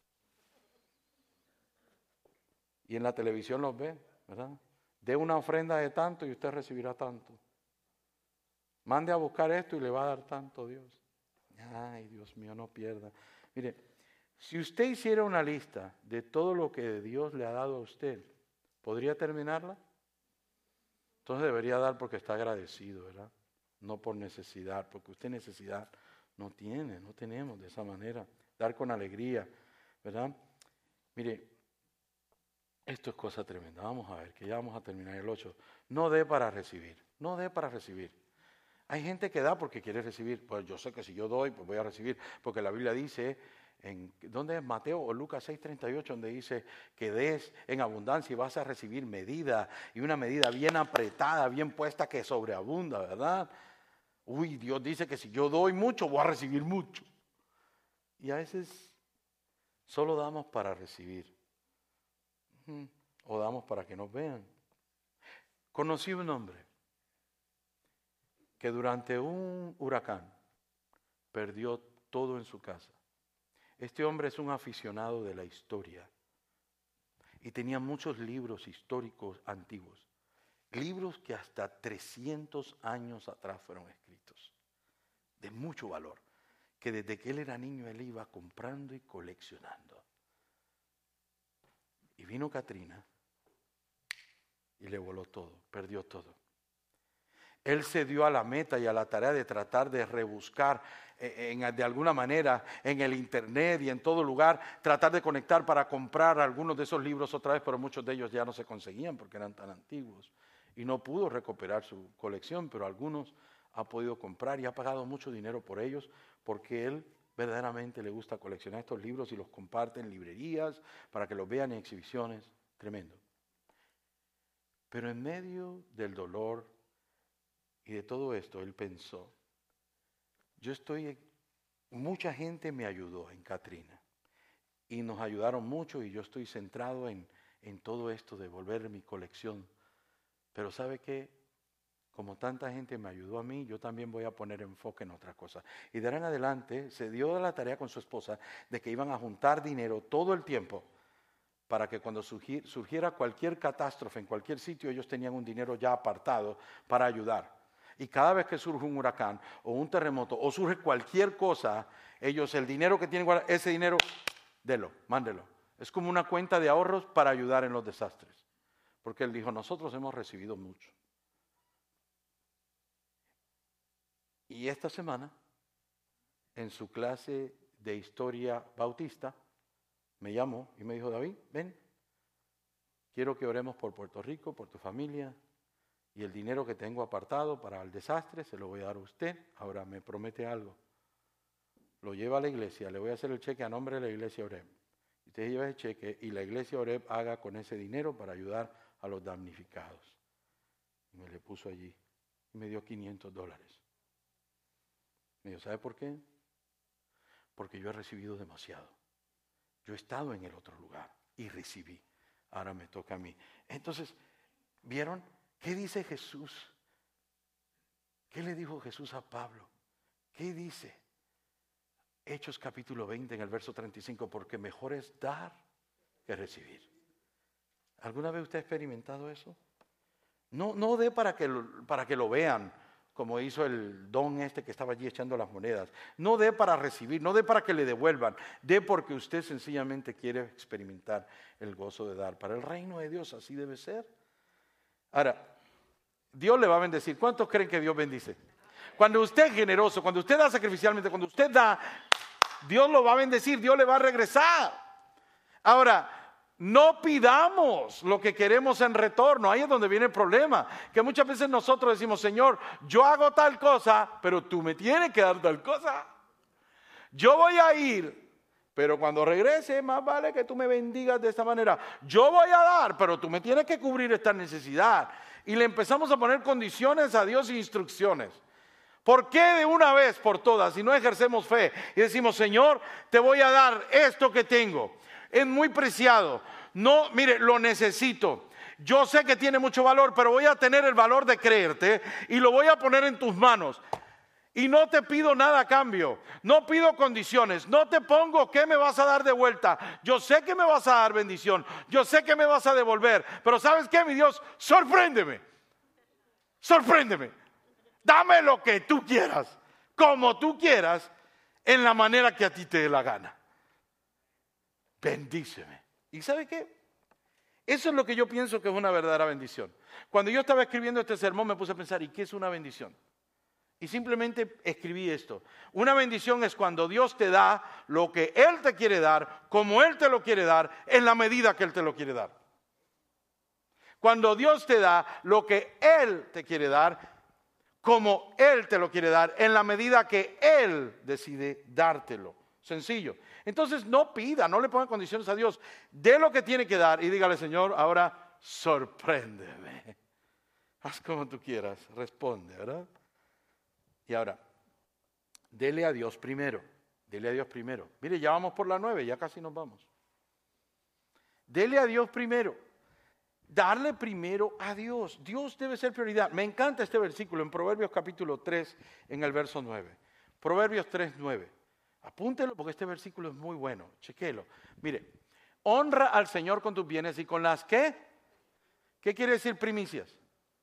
Y en la televisión los ve, ¿verdad? Dé una ofrenda de tanto y usted recibirá tanto. Mande a buscar esto y le va a dar tanto Dios. Ay, Dios mío, no pierda. Mire, si usted hiciera una lista de todo lo que Dios le ha dado a usted, ¿podría terminarla? Entonces debería dar porque está agradecido, ¿verdad? No por necesidad, porque usted necesidad no tiene, no tenemos de esa manera. Dar con alegría, ¿verdad? Mire, esto es cosa tremenda. Vamos a ver, que ya vamos a terminar el 8. No dé para recibir, no dé para recibir. Hay gente que da porque quiere recibir. Pues yo sé que si yo doy, pues voy a recibir. Porque la Biblia dice, ¿dónde es Mateo o Lucas 6:38? Donde dice que des en abundancia y vas a recibir medida. Y una medida bien apretada, bien puesta que sobreabunda, ¿verdad? Uy, Dios dice que si yo doy mucho, voy a recibir mucho. Y a veces solo damos para recibir. O damos para que nos vean. Conocí un hombre que durante un huracán perdió todo en su casa. Este hombre es un aficionado de la historia y tenía muchos libros históricos antiguos, libros que hasta 300 años atrás fueron escritos, de mucho valor, que desde que él era niño él iba comprando y coleccionando. Y vino Katrina y le voló todo, perdió todo. Él se dio a la meta y a la tarea de tratar de rebuscar de alguna manera en el internet y en todo lugar, tratar de conectar para comprar algunos de esos libros otra vez, pero muchos de ellos ya no se conseguían porque eran tan antiguos. Y no pudo recuperar su colección, pero algunos ha podido comprar y ha pagado mucho dinero por ellos porque él verdaderamente le gusta coleccionar estos libros y los comparte en librerías para que los vean en exhibiciones. Tremendo. Pero en medio del dolor y de todo esto, él pensó, mucha gente me ayudó en Katrina y nos ayudaron mucho y yo estoy centrado en todo esto de volver mi colección. Pero ¿sabe qué? Como tanta gente me ayudó a mí, yo también voy a poner enfoque en otras cosas. Y de ahora en adelante se dio la tarea con su esposa de que iban a juntar dinero todo el tiempo para que cuando surgiera cualquier catástrofe en cualquier sitio, ellos tenían un dinero ya apartado para ayudar. Y cada vez que surge un huracán o un terremoto o surge cualquier cosa, ellos el dinero que tienen guardado, ese dinero, délo, mándelo. Es como una cuenta de ahorros para ayudar en los desastres. Porque él dijo, nosotros hemos recibido mucho. Y esta semana, en su clase de historia bautista, me llamó y me dijo, David, ven, quiero que oremos por Puerto Rico, por tu familia. Y el dinero que tengo apartado para el desastre se lo voy a dar a usted. Ahora me promete algo. Lo lleva a la iglesia. Le voy a hacer el cheque a nombre de la iglesia Oreb. Usted lleva ese cheque y la iglesia Oreb haga con ese dinero para ayudar a los damnificados. Y me le puso allí. Y me dio $500. Me dijo, ¿sabe por qué? Porque yo he recibido demasiado. Yo he estado en el otro lugar y recibí. Ahora me toca a mí. Entonces, ¿vieron? ¿Qué dice Jesús? ¿Qué le dijo Jesús a Pablo? ¿Qué dice? Hechos capítulo 20 en el verso 35, porque mejor es dar que recibir. ¿Alguna vez usted ha experimentado eso? No dé para que lo vean, como hizo el don que estaba allí echando las monedas. No dé para recibir, no dé para que le devuelvan. Dé porque usted sencillamente quiere experimentar el gozo de dar. Para el reino de Dios así debe ser. Ahora, Dios le va a bendecir. ¿Cuántos creen que Dios bendice? Cuando usted es generoso, cuando usted da sacrificialmente, cuando usted da, Dios lo va a bendecir, Dios le va a regresar. Ahora, no pidamos lo que queremos en retorno. Ahí es donde viene el problema. Que muchas veces nosotros decimos, Señor, yo hago tal cosa, pero tú me tienes que dar tal cosa. Yo voy a ir, pero cuando regrese, más vale que tú me bendigas de esta manera. Yo voy a dar, pero tú me tienes que cubrir esta necesidad. y le empezamos a poner condiciones a Dios e instrucciones. ¿Por qué de una vez por todas, si no ejercemos fe y decimos, Señor, te voy a dar esto que tengo? Es muy preciado. No, mire, lo necesito. Yo sé que tiene mucho valor, pero voy a tener el valor de creerte y lo voy a poner en tus manos. Y no te pido nada a cambio, no pido condiciones, no te pongo qué me vas a dar de vuelta. Yo sé que me vas a dar bendición, yo sé que me vas a devolver, pero ¿sabes qué, mi Dios? Sorpréndeme, sorpréndeme. Dame lo que tú quieras, como tú quieras, en la manera que a ti te dé la gana. Bendíceme. ¿Y sabe qué? Eso es lo que yo pienso que es una verdadera bendición. Cuando yo estaba escribiendo este sermón me puse a pensar, ¿y qué es una bendición? Y simplemente escribí esto. Una bendición es cuando Dios te da lo que Él te quiere dar, como Él te lo quiere dar, en la medida que Él te lo quiere dar. Cuando Dios te da lo que Él te quiere dar, como Él te lo quiere dar, en la medida que Él decide dártelo. Sencillo. Entonces no pida, no le ponga condiciones a Dios. Dé lo que tiene que dar y dígale, Señor, ahora sorpréndeme. Haz como tú quieras, responde, ¿verdad? Y ahora, dele a Dios primero. Dele a Dios primero. Mire, ya vamos por la 9, ya casi nos vamos. Dele a Dios primero. Darle primero a Dios. Dios debe ser prioridad. Me encanta este versículo en Proverbios capítulo 3, en el verso 9. Proverbios 3, 9. Apúntelo porque este versículo es muy bueno. Chequélo. Mire, honra al Señor con tus bienes y con las ¿qué? ¿Qué quiere decir primicias?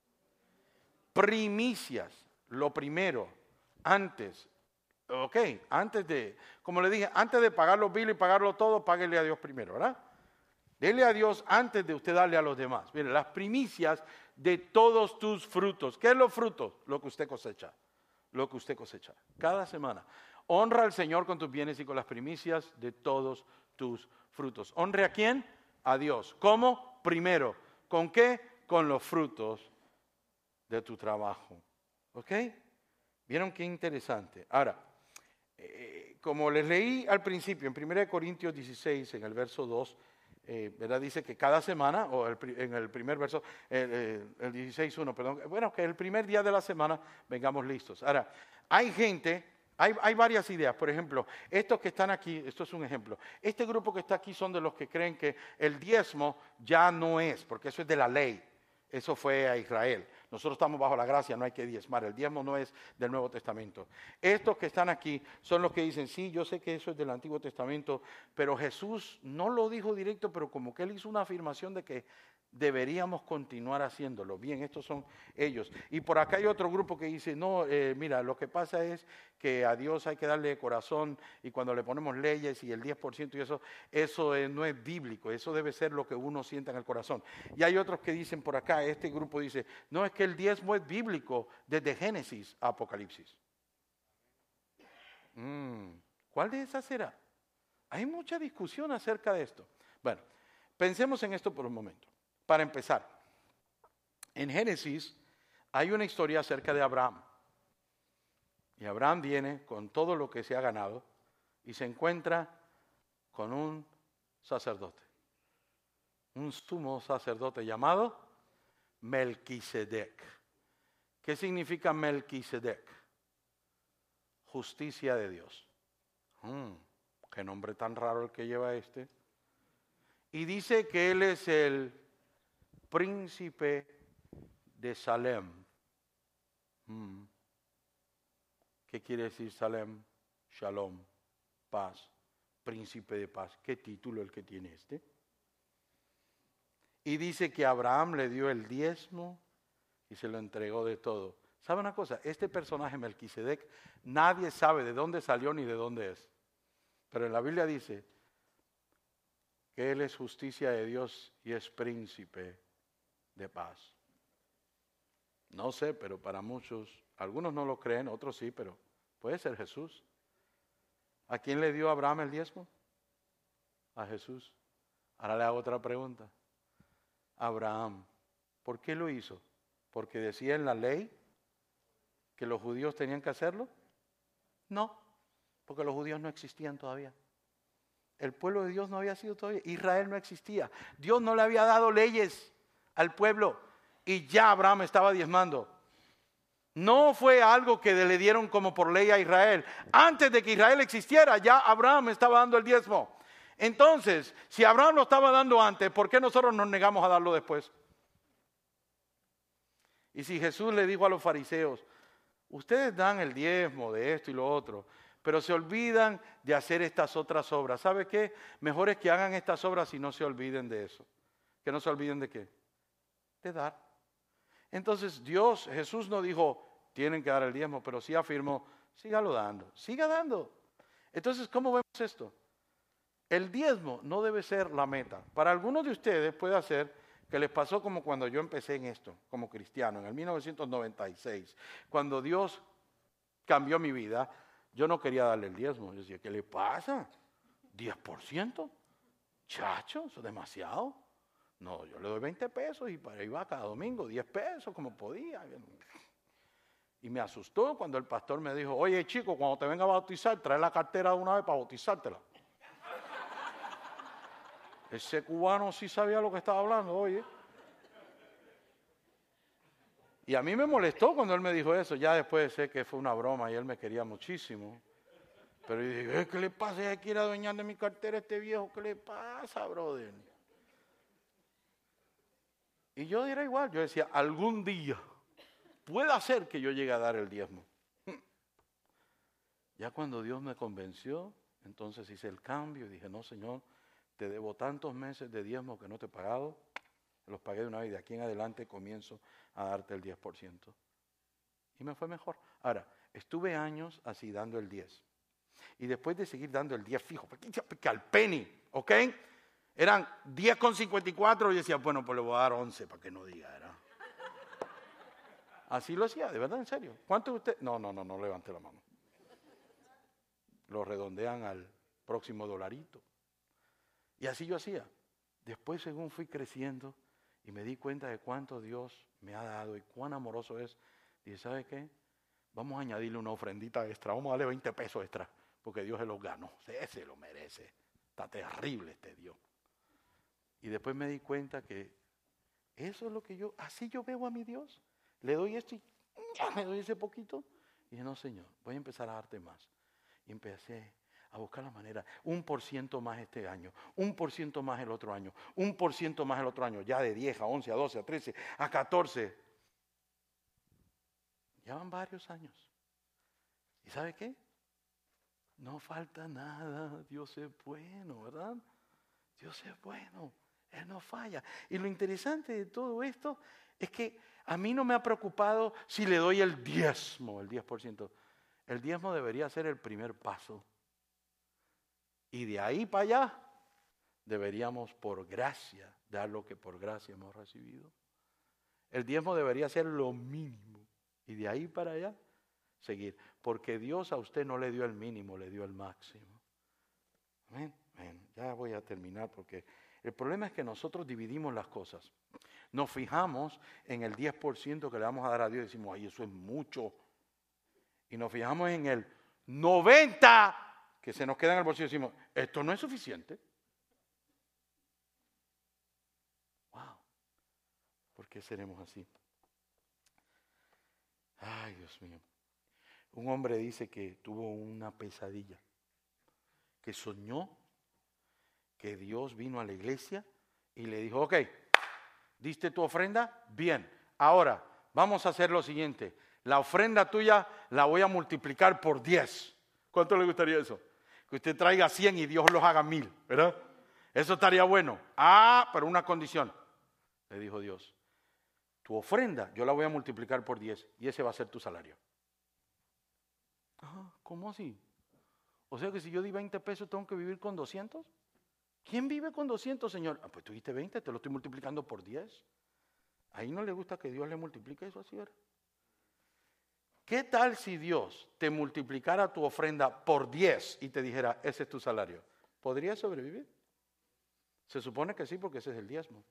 Primicias. Lo primero, antes. Ok, antes de, como le dije, antes de pagar los biles y pagarlo todo, páguele a Dios primero, ¿verdad? Dele a Dios antes de usted darle a los demás. Mire, las primicias de todos tus frutos. ¿Qué es los frutos? Lo que usted cosecha. Lo que usted cosecha. Cada semana. Honra al Señor con tus bienes y con las primicias de todos tus frutos. ¿Honre a quién? A Dios. ¿Cómo? Primero. ¿Con qué? Con los frutos de tu trabajo. ¿Ok? ¿Vieron qué interesante? Ahora, como les leí al principio, en 1 Corintios 16, en el verso 2, ¿verdad? Dice que cada semana, o en el primer verso, el 16.1, perdón, bueno, que el primer día de la semana vengamos listos. Ahora, hay gente, hay varias ideas. Por ejemplo, estos que están aquí, esto es un ejemplo. Este grupo que está aquí son de los que creen que el diezmo ya no es, porque eso es de la ley. Eso fue a Israel. Nosotros estamos bajo la gracia, no hay que diezmar. El diezmo no es del Nuevo Testamento. Estos que están aquí son los que dicen, sí, yo sé que eso es del Antiguo Testamento, pero Jesús no lo dijo directo, pero como que Él hizo una afirmación de que deberíamos continuar haciéndolo. Bien, estos son ellos. Y por acá hay otro grupo que dice, no, mira, lo que pasa es que a Dios hay que darle de corazón y cuando le ponemos leyes y el 10% y eso no es bíblico, eso debe ser lo que uno sienta en el corazón. Y hay otros que dicen por acá, este grupo dice, no, es que el diezmo es bíblico desde Génesis a Apocalipsis. ¿Cuál de esas será? Hay mucha discusión acerca de esto. Bueno, pensemos en esto por un momento. Para empezar, en Génesis hay una historia acerca de Abraham. Y Abraham viene con todo lo que se ha ganado y se encuentra con un sacerdote. Un sumo sacerdote llamado Melquisedec. ¿Qué significa Melquisedec? Justicia de Dios. Qué nombre tan raro el que lleva este. Y dice que él es el príncipe de Salem. ¿Qué quiere decir Salem? Shalom, paz, príncipe de paz. ¿Qué título el que tiene este? Y dice que Abraham le dio el diezmo y se lo entregó de todo. ¿Sabe una cosa? Este personaje Melquisedec, nadie sabe de dónde salió ni de dónde es. Pero en la Biblia dice que él es justicia de Dios y es príncipe de paz. No sé, pero para muchos, algunos no lo creen, otros sí, pero puede ser Jesús. ¿A quién le dio Abraham el diezmo? A Jesús. Ahora le hago otra pregunta. Abraham, ¿por qué lo hizo? ¿Porque decía en la ley que los judíos tenían que hacerlo? No, porque los judíos no existían todavía. El pueblo de Dios no había sido todavía, Israel no existía. Dios no le había dado leyes al pueblo. y ya Abraham estaba diezmando. No fue algo que le dieron como por ley a Israel. Antes de que Israel existiera, ya Abraham estaba dando el diezmo. Entonces, si Abraham lo estaba dando antes, ¿por qué nosotros nos negamos a darlo después? Y si Jesús le dijo a los fariseos, ustedes dan el diezmo de esto y lo otro, pero se olvidan de hacer estas otras obras. ¿Sabe qué? Mejor es que hagan estas obras y no se olviden de eso. ¿Que no se olviden de qué? De dar. Entonces Jesús no dijo, tienen que dar el diezmo, pero sí afirmó, sígalo dando, siga dando. Entonces, ¿cómo vemos esto? El diezmo no debe ser la meta. Para algunos de ustedes puede ser que les pasó como cuando yo empecé en esto, como cristiano, en el 1996, cuando Dios cambió mi vida. Yo no quería darle el diezmo. Yo decía, ¿qué le pasa? ¿10%? Chacho, eso es demasiado. No, yo le doy 20 pesos y para ahí va cada domingo, 10 pesos, como podía. Y me asustó cuando el pastor me dijo, oye chico, cuando te venga a bautizar, trae la cartera de una vez para bautizártela. Ese cubano sí sabía lo que estaba hablando, oye. Y a mí me molestó cuando él me dijo eso. Ya después sé que fue una broma y él me quería muchísimo. Pero yo dije, ¿qué le pasa? ¿Ya quiere adueñar de mi cartera este viejo? ¿Qué le pasa, brother? Y yo era igual. Yo decía, algún día puede ser que yo llegue a dar el diezmo. Ya cuando Dios me convenció, entonces hice el cambio y dije, no, Señor, te debo tantos meses de diezmo que no te he pagado. Los pagué de una vez y de aquí en adelante comienzo a darte el 10%. Y me fue mejor. Ahora, estuve años así dando el 10. Y después de seguir dando el 10 fijo, porque al penny, ¿ok? Eran 10,54 y decía, bueno, pues le voy a dar 11 para que no diga, ¿verdad? Así lo hacía, de verdad, en serio. ¿Cuánto de usted? No levante la mano. Lo redondean al próximo dolarito. Y así yo hacía. Después, según fui creciendo y me di cuenta de cuánto Dios me ha dado y cuán amoroso es, dije, ¿sabe qué? Vamos a añadirle una ofrendita extra, vamos a darle 20 pesos extra, porque Dios se los ganó, se lo merece. Está terrible este Dios. Y después me di cuenta que eso es lo que así yo veo a mi Dios. Le doy esto y ya me doy ese poquito. Y dije, no, Señor, voy a empezar a darte más. Y empecé a buscar la manera, 1% más este año, 1% más el otro año, 1% más el otro año, ya de 10 a 11, a 12, a 13, a 14. Ya van varios años. ¿Y sabe qué? No falta nada, Dios es bueno, ¿verdad? Dios es bueno, Él no falla. Y lo interesante de todo esto es que a mí no me ha preocupado si le doy el diezmo, el 10%. El diezmo debería ser el primer paso. Y de ahí para allá deberíamos por gracia dar lo que por gracia hemos recibido. El diezmo debería ser lo mínimo. Y de ahí para allá seguir. Porque Dios a usted no le dio el mínimo, le dio el máximo. Amén. Amén. Ya voy a terminar porque el problema es que nosotros dividimos las cosas. Nos fijamos en el 10% que le vamos a dar a Dios y decimos, ay, eso es mucho. Y nos fijamos en el 90% que se nos queda en el bolsillo y decimos, esto no es suficiente. Wow. ¿Por qué seremos así? Ay, Dios mío. Un hombre dice que tuvo una pesadilla, que soñó que Dios vino a la iglesia y le dijo, ok, ¿diste tu ofrenda? Bien, ahora vamos a hacer lo siguiente. La ofrenda tuya la voy a multiplicar por 10. ¿Cuánto le gustaría eso? Que usted traiga 100 y Dios los haga 1000, ¿verdad? Eso estaría bueno. Pero una condición, le dijo Dios. Tu ofrenda yo la voy a multiplicar por 10 y ese va a ser tu salario. ¿Cómo así? O sea que si yo di 20 pesos tengo que vivir con 200. ¿Quién vive con 200, Señor? Pues tú diste 20, te lo estoy multiplicando por 10. Ahí no le gusta que Dios le multiplique eso así, ¿verdad? ¿Qué tal si Dios te multiplicara tu ofrenda por 10 y te dijera, ese es tu salario? ¿Podrías sobrevivir? Se supone que sí, porque ese es el diezmo.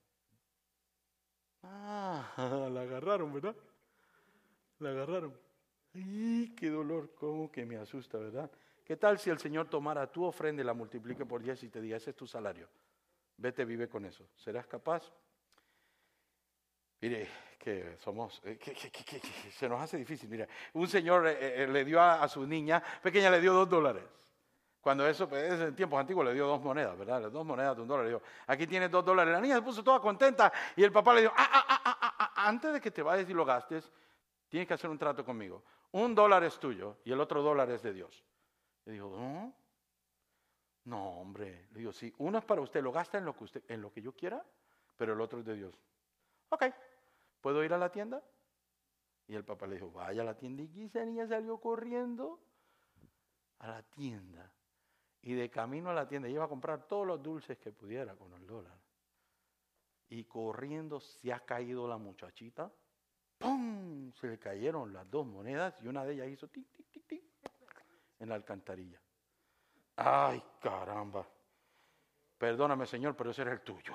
La agarraron, ¿verdad? La agarraron. ¡Ay, qué dolor! ¿Cómo que me asusta, verdad? ¿Qué tal si el Señor tomara tu ofrenda y la multiplique por 10 y te diga, ese es tu salario? Vete, vive con eso. ¿Serás capaz? Mire, que somos, que se nos hace difícil. Mira, un señor le dio a su niña pequeña, le dio $2. Cuando eso, pues, en tiempos antiguos le dio 2 monedas, ¿verdad? 2 monedas de $1. Le dijo, aquí tienes $2. La niña se puso toda contenta y el papá le dijo, antes de que te vayas y lo gastes, tienes que hacer un trato conmigo. $1 es tuyo y el otro $1 es de Dios. Le dijo, ¿no? No, hombre. Le digo, sí, uno es para usted, lo gasta en lo que yo quiera, pero el otro es de Dios. Ok, ¿puedo ir a la tienda? Y el papá le dijo, vaya a la tienda. Y esa niña salió corriendo a la tienda. Y de camino a la tienda iba a comprar todos los dulces que pudiera con el $1. Y corriendo se ha caído la muchachita. ¡Pum! Se le cayeron las 2 monedas y una de ellas hizo tic, tic, tic, tic en la alcantarilla. ¡Ay, caramba! Perdóname, Señor, pero ese era el tuyo.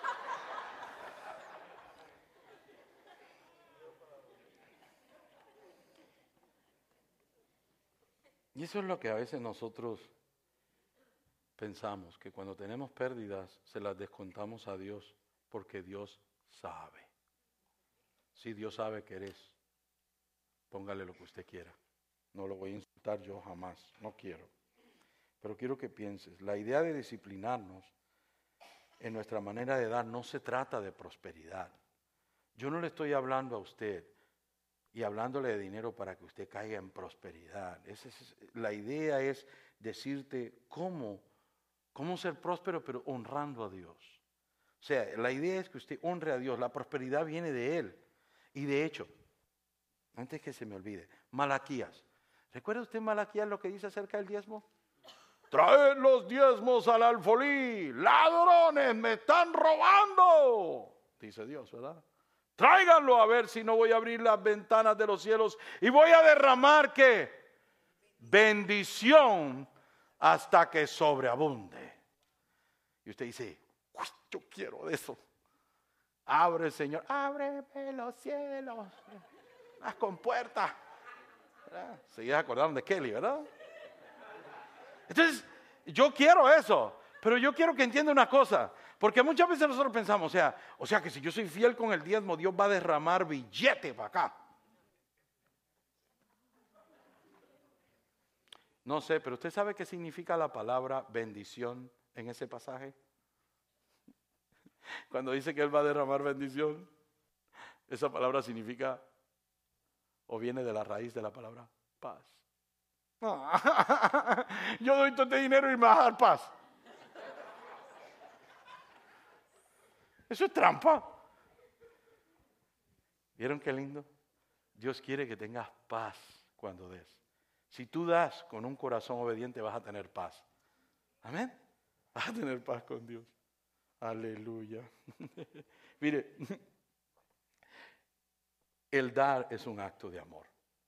Y eso es lo que a veces nosotros pensamos, que cuando tenemos pérdidas se las descontamos a Dios porque Dios sabe. Si Dios sabe que eres, póngale lo que usted quiera. No lo voy a insultar yo jamás, no quiero. Pero quiero que pienses, la idea de disciplinarnos en nuestra manera de dar no se trata de prosperidad. Yo no le estoy hablando a usted y hablándole de dinero para que usted caiga en prosperidad. La idea es decirte cómo ser próspero, pero honrando a Dios. O sea, la idea es que usted honre a Dios. La prosperidad viene de Él. Y de hecho, antes que se me olvide, Malaquías. ¿Recuerda usted Malaquías lo que dice acerca del diezmo? Traed los diezmos al alfolí. Ladrones, me están robando. Dice Dios, ¿verdad? Tráiganlo a ver si no voy a abrir las ventanas de los cielos y voy a derramar, ¿qué? Bendición hasta que sobreabunde. Y usted dice, uy, yo quiero de eso. Abre, Señor, ábreme los cielos, las compuertas. Se ya acordaron de Kelly, ¿verdad? Entonces, yo quiero eso, pero yo quiero que entienda una cosa. Porque muchas veces nosotros pensamos, o sea que si yo soy fiel con el diezmo, Dios va a derramar billete para acá. No sé, pero ¿usted sabe qué significa la palabra bendición en ese pasaje? Cuando dice que Él va a derramar bendición, esa palabra significa, o viene de la raíz de la palabra, paz. Yo doy todo este dinero y me vas a dar paz. Eso es trampa. ¿Vieron qué lindo? Dios quiere que tengas paz cuando des. Si tú das con un corazón obediente vas a tener paz. Amén. Vas a tener paz con Dios. Aleluya. Mire, el dar es un acto de amor.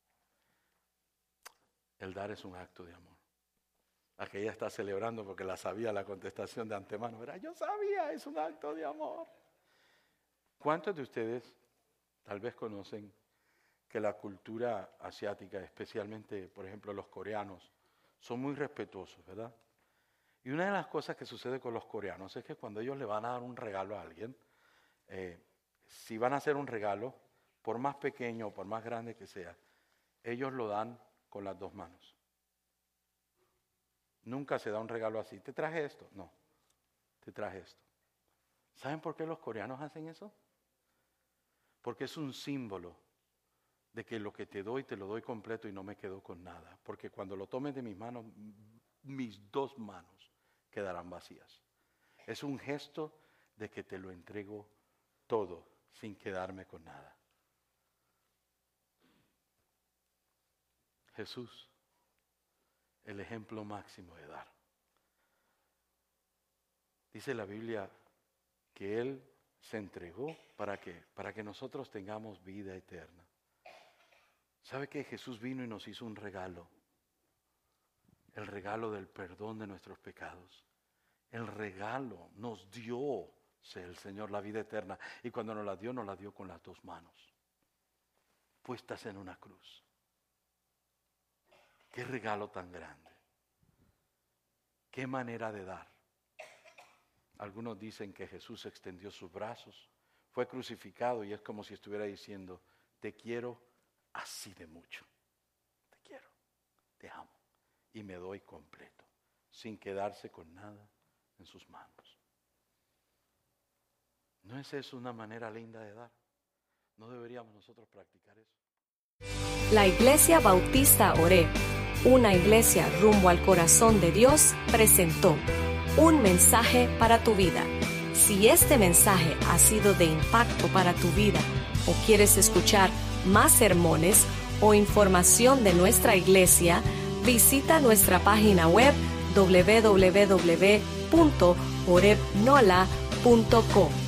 El dar es un acto de amor. Aquella está celebrando porque la sabía la contestación de antemano. Era, yo sabía, es un acto de amor. ¿Cuántos de ustedes tal vez conocen que la cultura asiática, especialmente, por ejemplo, los coreanos, son muy respetuosos, ¿verdad? Y una de las cosas que sucede con los coreanos es que cuando ellos le van a dar un regalo a alguien, si van a hacer un regalo, por más pequeño o por más grande que sea, ellos lo dan con las 2 manos. Nunca se da un regalo así. ¿Te traje esto? No, te traje esto. ¿Saben por qué los coreanos hacen eso? Porque es un símbolo de que lo que te doy lo doy completo y no me quedo con nada. Porque cuando lo tomes de mis manos, mis 2 manos quedarán vacías. Es un gesto de que te lo entrego todo sin quedarme con nada. Jesús, el ejemplo máximo de dar. Dice la Biblia que Él se entregó ¿para qué? Para que nosotros tengamos vida eterna. ¿Sabe que Jesús vino y nos hizo un regalo? El regalo del perdón de nuestros pecados. El regalo nos dio el Señor la vida eterna. Y cuando nos la dio con las 2 manos, puestas en una cruz. Qué regalo tan grande. Qué manera de dar. Algunos dicen que Jesús extendió sus brazos, fue crucificado y es como si estuviera diciendo, te quiero así de mucho. Te quiero, te amo y me doy completo, sin quedarse con nada en sus manos. ¿No es eso una manera linda de dar? ¿No deberíamos nosotros practicar eso? La Iglesia Bautista Oreb, una iglesia rumbo al corazón de Dios, presentó un mensaje para tu vida. Si este mensaje ha sido de impacto para tu vida o quieres escuchar más sermones o información de nuestra iglesia, visita nuestra página web www.orebnola.com.